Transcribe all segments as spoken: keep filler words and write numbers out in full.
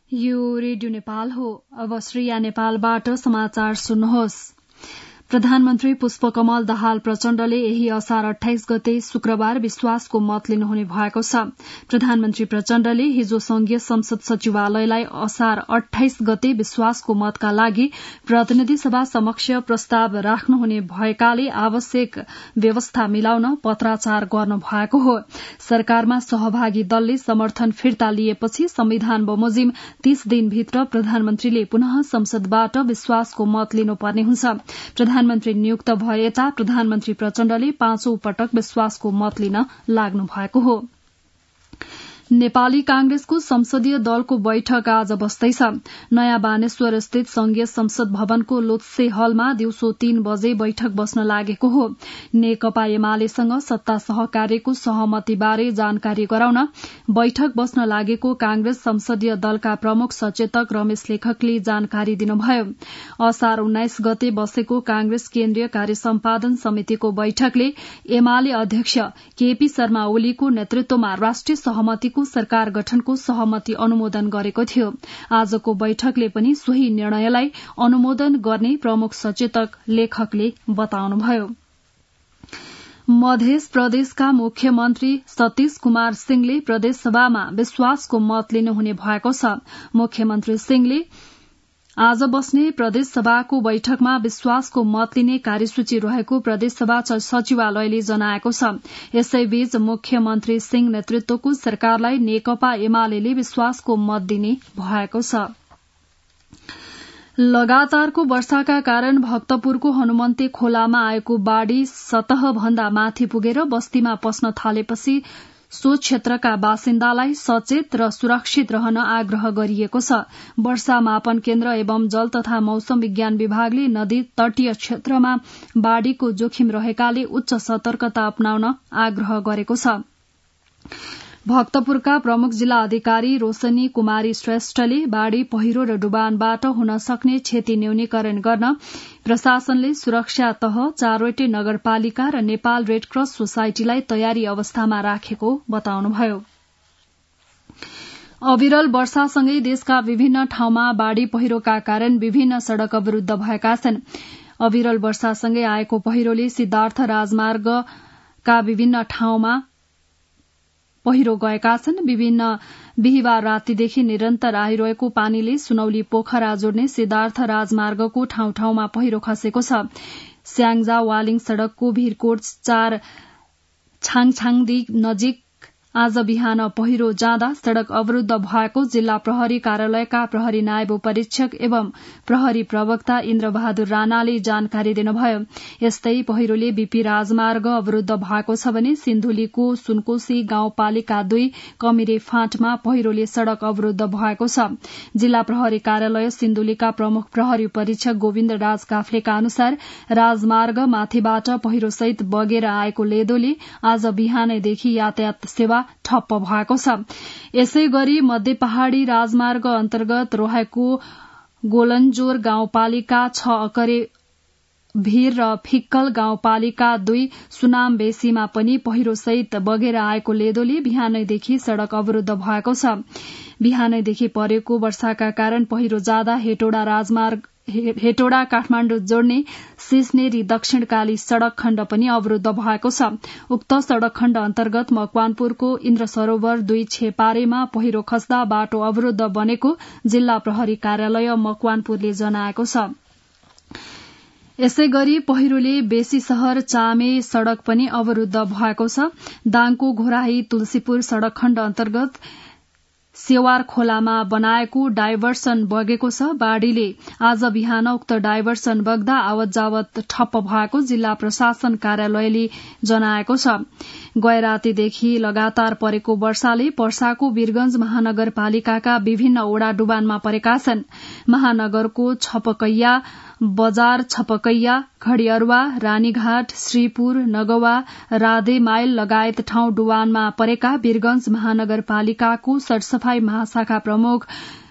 यो रेडियो नेपाल हो। अब श्रेया नेपालबाट समाचार सुन्नुहोस्। प्रधानमन्त्री पुष्पकमल दाहाल प्रचण्डले यही असार अठाइस गते शुक्रबार विश्वासको मत लिनुहुने भएको छ। प्रधानमन्त्री प्रचण्डले हिजो संघीय संसद सचिवालयलाई असार अठाइस गते विश्वासको मतका लागि प्रतिनिधि सभा समक्ष प्रस्ताव राख्नुहुने भएकाले आवश्यक व्यवस्था मिलाउन पत्राचार गर्नु भएको हो। सरकारमा सहभागी दलले समर्थन फिर्ता लिएपछि संविधान बमोजिम तीस दिनभित्र प्रधानमन्त्रीले पुनः संसदबाट विश्वासको मत लिनुपर्ने हुन्छ। प्रधानमन्त्री नियुक्त भए यता प्रधानमन्त्री प्रचण्डले पाँचौं पटक विश्वासको मत लिन लाग्नु भएको हो। नेपाली कांग्रेसको संसदीय दलको बैठक आज बस्दैछ। नयाँ बानेश्वर स्थित संघीय संसद भवनको लोत्से हलमा दिउँसो तीन बजे बैठक बस्न लागेको हो। नेकपा एमालेसँग सत्ता सहकार्यको सहमतिबारे जानकारी गराउन बैठक बस्न लागेको कांग्रेस संसदीय दलका प्रमुख सचेतक रमेश लेखकले जानकारी दिनुभयो। असार उन्नाइस गते बसेको कांग्रेस केन्द्रीय कार्य सम्पादन समितिको बैठकले एमाले अध्यक्ष केपी शर्मा ओलीको नेतृत्वमा राष्ट्रिय सहमतिको सरकार गठनको सहमति अनुमोदन गरेको थियो। आजको बैठकले पनि सोही निर्णयलाई अनुमोदन गर्ने प्रमुख सचेतक लेखकले बताउनुभयो। मध्य प्रदेशका मुख्यमन्त्री सतीश कुमार सिंहले प्रदेशसभामा विश्वासको मत लिनुहुने भएको छ। मुख्यमन्त्री सिंहले आज बस्ने प्रदेशसभाको बैठकमा विश्वासको मत लिने कार्यसूची रहेको प्रदेशसभा सचिवालयले जनाएको छ। यसैबीच मुख्यमन्त्री सिंह नेतृत्वको सरकारलाई नेकपा एमालेले विश्वासको मत दिने भएको छ। लगातारको वर्षाका कारण भक्तपुरको हनुमन्ते खोलामा आएको बाढ़ी सतह भन्दा माथि पुगेर बस्तीमा पस्न थालेपछि सो क्षेत्रका बासिन्दालाई सचेत र सुरक्षित रहन आग्रह गरिएको छ। वर्षा मापन केन्द्र एवं जल तथा मौसम विज्ञान विभागले नदी तटीय क्षेत्रमा बाढ़ीको जोखिम रहेकाले उच्च सतर्कता अपनाउन आग्रह गरेको छ। भक्तपुरका प्रमुख जिल्ला अधिकारी रोशनी कुमारी श्रेष्ठले बाढ़ी पहिरो र डुबानबाट हुन सक्ने क्षति न्यूनीकरण गर्न प्रशासनले सुरक्षा तह चारवटै नगरपालिका र नेपाल रेडक्रस सोसाइटीलाई तयारी अवस्थामा राखेको बताउनुभयो। अविरल वर्षासँगै देशका विभिन्न ठाउँमा बाढ़ी पहिरोका कारण विभिन्न सड़क अवरूद्ध भएका छन्। अविरल वर्षासँगै आएको पहिरोले सिद्धार्थ राजमार्गका विभिन्न ठाउँमा पहिरो गएका छन्। विभिन्न बिहिबार रातीदेखि निरन्तर आइरहेको पानीले सुनौली पोखरा जोड्ने सिद्धार्थ राजमार्गको ठाउँ ठाउँमा पहिरो खसेको छ। स्याङ्जा वालिङ सड़कको भीरकोट चार छाङछाङदी नजिक आज बिहान पहिरो जाँदा सड़क अवरूद्ध भएको जिल्ला प्रहरी कार्यालयका प्रहरी नायब परीक्षक एवं प्रहरी प्रवक्ता इन्द्रबहादुर राणाले जानकारी दिनुभयो। यस्तै पहिरोले बीपी राजमार्ग अवरूद्ध भएको छ भने सिन्धुलीको सुनकोशी गाउँपालिका दुई कमिरे फाँटमा पहिरोले सड़क अवरूद्ध भएको छ। जिल्ला प्रहरी कार्यालय सिन्धुलीका प्रमुख प्रहरी परीक्षक गोविन्द राज काफ्लेका अनुसार राजमार्ग माथिबाट पहिरोसहित बगेर आएको लेदोले आज बिहानैदेखि यातायात सेवा ठप्प भएको छ। यसै गरी मध्य पहाड़ी राजमार्ग अन्तर्गत रहेको गोलन्जोर गाउँपालिका छ अकरे भीर र फिक्कल गाउँपालिका दुई सुनाम बेसीमा पनि पहिरोसहित बगेर आएको लेदोले बिहानैदेखि सड़क अवरूद्ध भएको छ। बिहानैदेखि परेको वर्षाका कारण पहिरो जाँदा हेटौडा राजमार्ग हेटौडा काठमाण्डु जोड्ने सिस्नेरी दक्षिणकाली सड़क खण्ड पनि अवरूद्ध भएको छ। उक्त सड़क खण्ड अन्तर्गत मकवानपुरको इन्द्र सरोवर दुई छेपारेमा पहिरो खस्दा बाटो अवरूद्ध बनेको जिल्ला प्रहरी कार्यालय मकवानपुरले जनाएको छ। यसै गरी पहिरोले बेसी शहर चामे सड़क पनि अवरूद्ध भएको छ। दाङको घोराही तुलसीपुर सड़क खण्ड अन्तर्गत सेवार खोलामा बनाएको डाइभर्सन बगेको छ। बाढ़ीले आज बिहान उक्त डाइभर्सन बग्दा आवत जावत ठप्प भएको जिल्ला प्रशासन कार्यालयले जनाएको छ। गए रातीदेखि लगातार परेको वर्षाले पर्साको वीरगंज महानगरपालिकाका विभिन्न ओडा डुबानमा परेका छन्। महानगरको छपकैया बजार, छपकैया, खड़ियरवा, रानीघाट, श्रीपुर, नगवा, राधे माइल लगायत ठाउँ डुबानमा परेका वीरगंज महानगरपालिकाको सरसफाई महाशाखा प्रमुख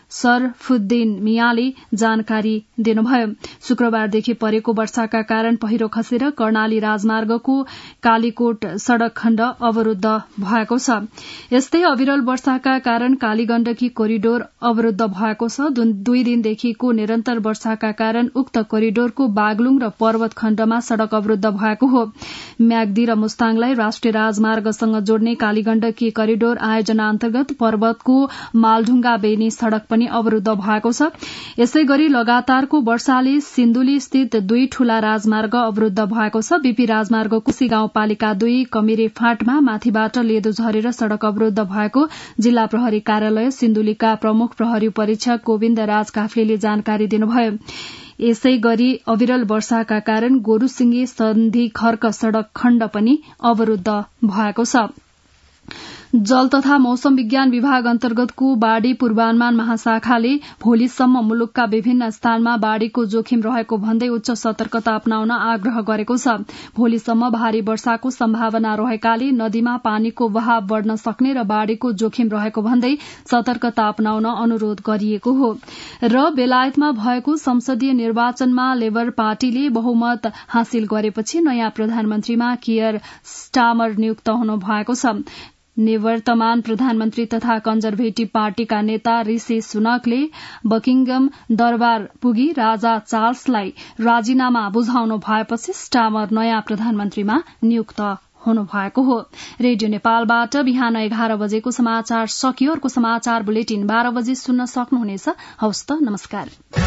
सरफुद्दीन मियाले जानकारी दिनुभयो। शुक्रबारदेखि परेको वर्षाका कारण पहिरो खसेर कर्णाली राजमार्गको कालीकोट सड़क खण्ड अवरूद्ध भएको छ। यस्तै अविरल वर्षाका कारण कालीगण्डकी कोरिडोर अवरूद्ध भएको छ। दुई दिनदेखिको निरन्तर वर्षाका कारण उक्त कोरिडोरको बागलुङ र पर्वत खण्डमा सड़क अवरूद्ध भएको हो। म्याग्दी र मुस्ताङलाई राष्ट्रिय राजमार्गसँग जोड्ने कालीगण्डकी कोरिडोर आयोजना अन्तर्गत पर्वतको मालढुङ्गा बेनी सड़क पनि अवरूद्ध भएको छ। यसै गरी लगातारको वर्षाले सिन्धुली स्थित दुई ठूला राजमार्ग अवरूद्ध भएको छ। बीपी राजमार्गको सी गाउँपालिका दुई कमिरे फाँटमा माथिबाट लेदो झरेर सड़क अवरूद्ध भएको जिल्ला प्रहरी कार्यालय सिन्धुलीका प्रमुख प्रहरी परीक्षक गोविन्द राज काफ्लेले जानकारी दिनुभयो। यसै गरी अविरल वर्षाका कारण गोरुसिंगी सन्धि खर्क सड़क खण्ड पनि अवरूद्ध भएको छ। जल तथा मौसम विज्ञान विभाग अन्तर्गतको बाढ़ी पूर्वानुमान महाशाखाले भोलिसम्म मुलुकका विभिन्न स्थानमा बाढ़ीको जोखिम रहेको भन्दै उच्च सतर्कता अपनाउन आग्रह गरेको छ। भोलिसम्म भारी वर्षाको सम्भावना रहेकाले नदीमा पानीको बहाव बढ़न सक्ने र बाढ़ीको जोखिम रहेको भन्दै सतर्कता अपनाउन अनुरोध गरिएको हो। र बेलायतमा भएको संसदीय निर्वाचनमा लेबर पार्टीले बहुमत हासिल गरेपछि नयाँ प्रधानमन्त्रीमा कियर स्टामर नियुक्त हुनु भएको छ। निवर्तमान प्रधानमन्त्री तथा कन्जर्भेटिभ पार्टीका नेता ऋषि सुनकले बकिङगम दरबार पुगी राजा चार्ल्सलाई राजीनामा बुझाउनु भएपछि स्टामर नयाँ प्रधानमन्त्रीमा नियुक्त हुनुभएको हो। रेडियो नेपालबाट बिहान एघार बजेको समाचार सकियो। अर्को समाचार बुलेटिन बाह्र बजे सुन्न सक्नुहुनेछ। हवस् त, नमस्कार।